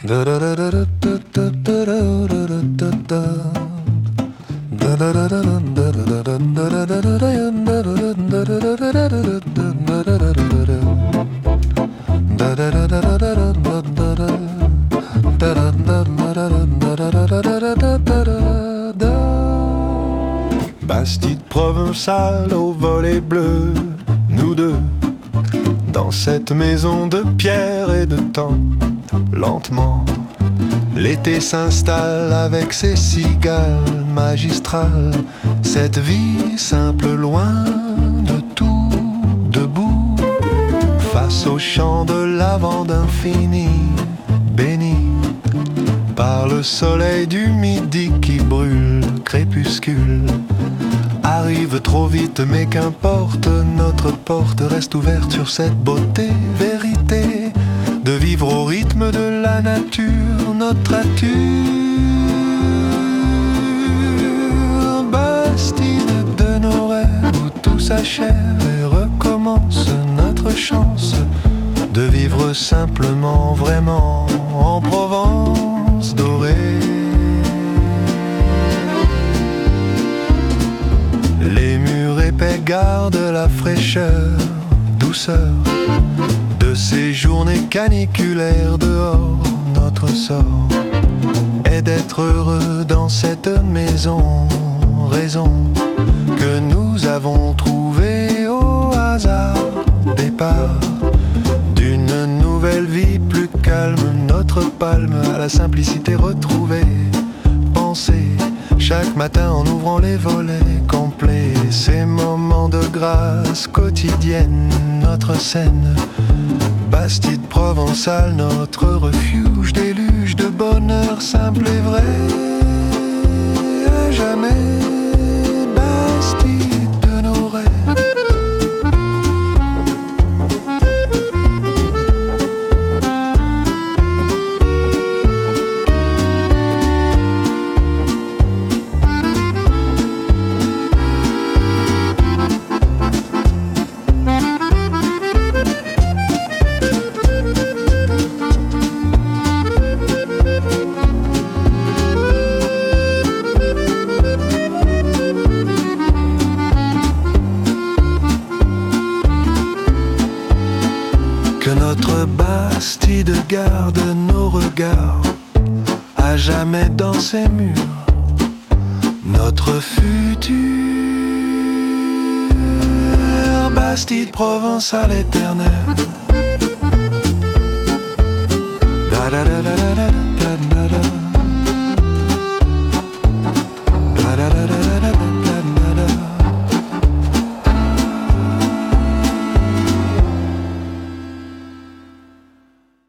Bastide provençale au volet bleu, nous deux, dans cette maison de pierre et de temps, lentement, l'été s'installe avec ses cigales magistrales, cette vie simple loin de tout, debout, face au champ de lavande infini, béni par le soleil du midi qui brûle, crépuscule. Arrive trop vite mais qu'importe, notre porte reste ouverte sur cette beauté, vérité, de vivre au rythme de la nature, notre nature. Bastide de nos rêves où tout s'achève et recommence, notre chance de vivre simplement, vraiment, en Provence dorée. Les murs épais gardent la fraîcheur, douceur de ces journées caniculaires dehors. Notre sort est d'être heureux dans cette maison, raison que nous avons trouvée au hasard, départ d'une nouvelle vie plus calme, notre palme à la simplicité retrouvée. Penser chaque matin en ouvrant les volets complets, ces moments de grâce quotidienne, notre scène, Bastide provençale, notre refuge, déluge de bonheur simple et vrai, à jamais, Bastide de nos rêves. Bastide garde nos regards à jamais dans ses murs, notre futur, Bastide provençale éternelle. Da da da da da da.